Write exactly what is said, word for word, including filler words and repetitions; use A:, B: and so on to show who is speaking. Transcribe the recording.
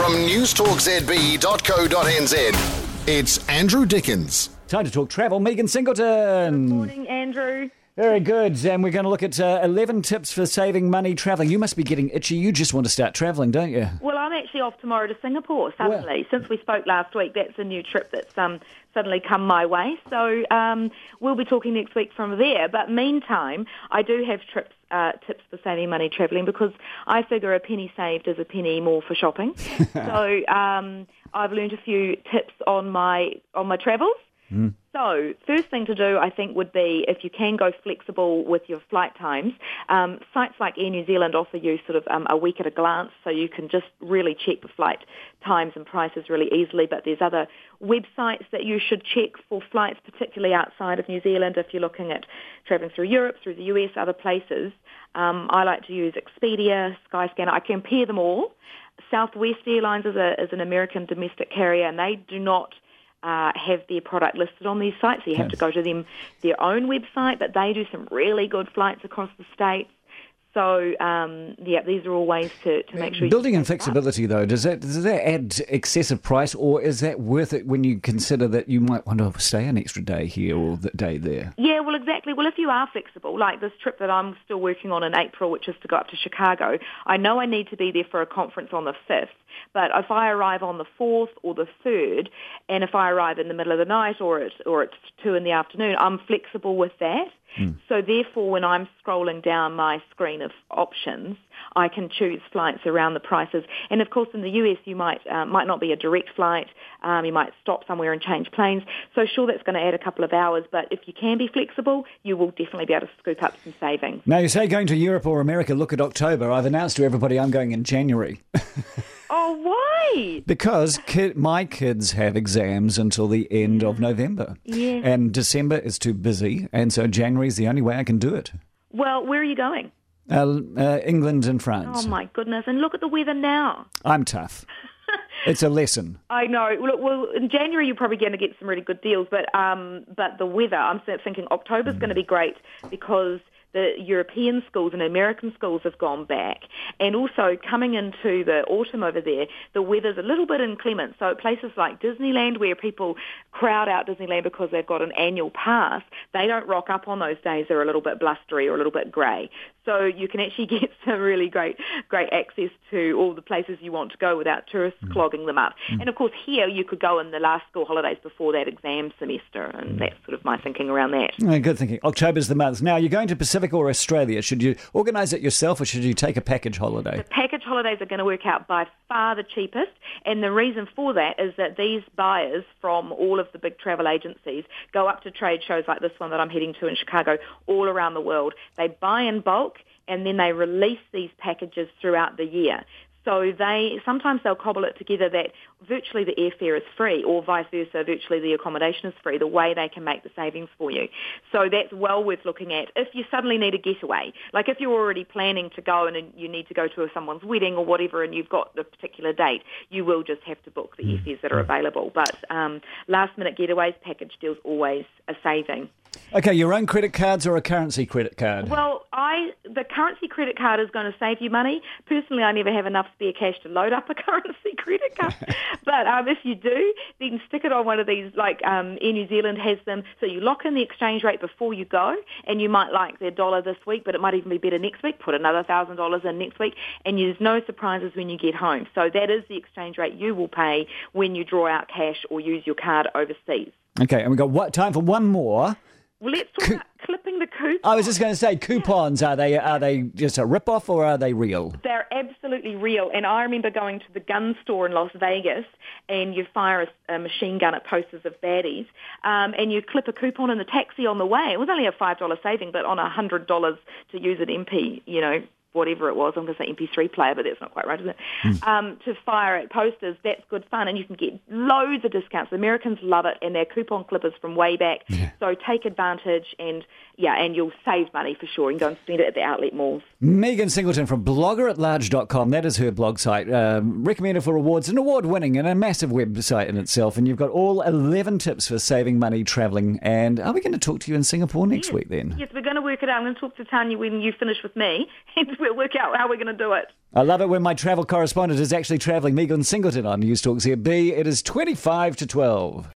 A: from newstalk z b dot co dot n z, it's Andrew Dickens.
B: Time to talk travel. Megan Singleton.
C: Good morning, Andrew.
B: Very good. And we're going to look at uh, eleven tips for saving money travelling. You must be getting itchy. You just want to start travelling, don't you?
C: Well, I'm actually off tomorrow to Singapore, suddenly.
B: Well.
C: Since we spoke last week, that's a new trip that's um, suddenly come my way. So um, we'll be talking next week from there. But meantime, I do have trips, uh, tips for saving money travelling because I figure a penny saved is a penny more for shopping. so um, I've learned a few tips on my on my travels. Mm. So, first thing to do, I think, would be if you can go flexible with your flight times. Um, sites like Air New Zealand offer you sort of um, a week at a glance, so you can just really check the flight times and prices really easily. But there's other websites that you should check for flights, particularly outside of New Zealand. If you're looking at travelling through Europe, through the U S, other places, um, I like to use Expedia, Skyscanner. I compare them all. Southwest Airlines is, a, is an American domestic carrier, and they do not Uh, have their product listed on these sites, so you have yes. to go to them their own website, but they do some really good flights across the States. So, um, yeah, these are all ways to, to make sure...
B: Building
C: you
B: in flexibility, though, does that does that add excessive price, or is that worth it when you consider that you might want to stay an extra day here or the day there?
C: Yeah, well, exactly. Well, if you are flexible, like this trip that I'm still working on in April, which is to go up to Chicago, I know I need to be there for a conference on the fifth, but if I arrive on the fourth or the third, and if I arrive in the middle of the night or it's, or it's two in the afternoon, I'm flexible with that. Mm. So therefore, when I'm scrolling down my screen of options, I can choose flights around the prices. And of course, in the U S, you might uh, might not be a direct flight. Um, you might stop somewhere and change planes. So sure, that's going to add a couple of hours. But if you can be flexible, you will definitely be able to scoop up some savings.
B: Now, you say going to Europe or America, look at October. I've announced to everybody I'm going in January.
C: Oh, why?
B: Because kid, my kids have exams until the end yeah. of November.
C: Yeah.
B: And December is too busy, and so January is the only way I can do it.
C: Well, where are you going?
B: Uh, uh, England and France.
C: Oh, my goodness. And look at the weather now.
B: I'm tough. It's a lesson.
C: I know. Look, well, in January you're probably going to get some really good deals, but um, but the weather, I'm thinking October's mm. going to be great because the European schools and American schools have gone back. And also coming into the autumn over there, the weather's a little bit inclement. So places like Disneyland, where people crowd out Disneyland because they've got an annual pass, they don't rock up on those days. They're a little bit blustery or a little bit grey. So you can actually get some really great great access to all the places you want to go without tourists mm. clogging them up. Mm. And of course here you could go in the last school holidays before that exam semester, and mm. that's sort of my thinking around that.
B: Oh, good thinking. October's the month. Now, you're going to Pacific or Australia. Should you organise it yourself or should you take a package holiday?
C: The package holidays are going to work out by far the cheapest, and the reason for that is that these buyers from all of the big travel agencies go up to trade shows like this one that I'm heading to in Chicago all around the world. They buy in bulk and then they release these packages throughout the year. So they sometimes they'll cobble it together that virtually the airfare is free, or vice versa, virtually the accommodation is free, the way they can make the savings for you. So that's well worth looking at if you suddenly need a getaway. Like if you're already planning to go and you need to go to someone's wedding or whatever and you've got the particular date, you will just have to book the airfares that are available. But um, last-minute getaways, package deals, always a saving.
B: Okay, your own credit cards or a currency credit card?
C: Well, I the currency credit card is going to save you money. Personally, I never have enough spare cash to load up a currency credit card. But um, if you do, then stick it on one of these, like um, Air New Zealand has them. So you lock in the exchange rate before you go, and you might like their dollar this week, but it might even be better next week. Put another one thousand dollars in next week, and there's no surprises when you get home. So that is the exchange rate you will pay when you draw out cash or use your card overseas.
B: Okay, and we've got what, time for one more.
C: Well, let's talk Co- about clipping the coupons.
B: I was just going to say, coupons, are they are they just a rip-off or are they real?
C: They're absolutely real. And I remember going to the gun store in Las Vegas, and you fire a, a machine gun at posters of baddies, um, and you clip a coupon in the taxi on the way. It was only a five dollars saving, but on one hundred dollars to use an M P, you know, whatever it was, I'm going to say M P three player, but that's not quite right, is it? Mm. Um, to fire at posters, that's good fun, and you can get loads of discounts. The Americans love it, and they're coupon clippers from way back, yeah. So take advantage, and yeah, and you'll save money for sure. You can go and spend it at the outlet malls.
B: Megan Singleton from blogger at large dot com, that is her blog site, um, recommended for awards, an award-winning and a massive website in itself, and you've got all eleven tips for saving money travelling. And are we going to talk to you in Singapore next
C: yes.
B: week then?
C: Yes, we're going to work it out. I'm going to talk to Tanya when you finish with me, and we'll work out how we're going to do it.
B: I love it when my travel correspondent is actually travelling. Megan Singleton on News Talk Z B. It is twenty-five to twelve.